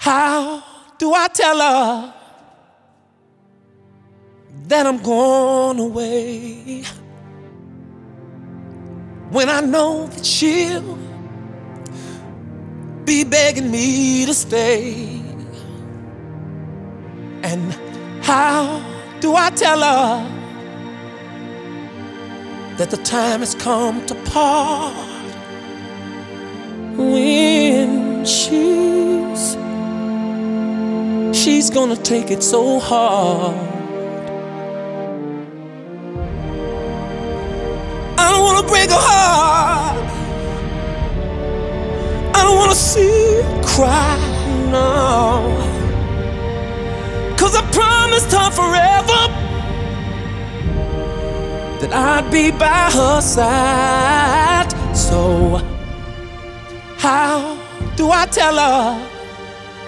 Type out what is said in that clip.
How do I tell her that I'm going away when I know that she'll be begging me to stay? And how do I tell her that the time has come to part when she's gonna take it so hard? I don't wanna break her heart. I don't wanna see her cry, no. 'Cause I promised her forever that I'd be by her side. So how do I tell her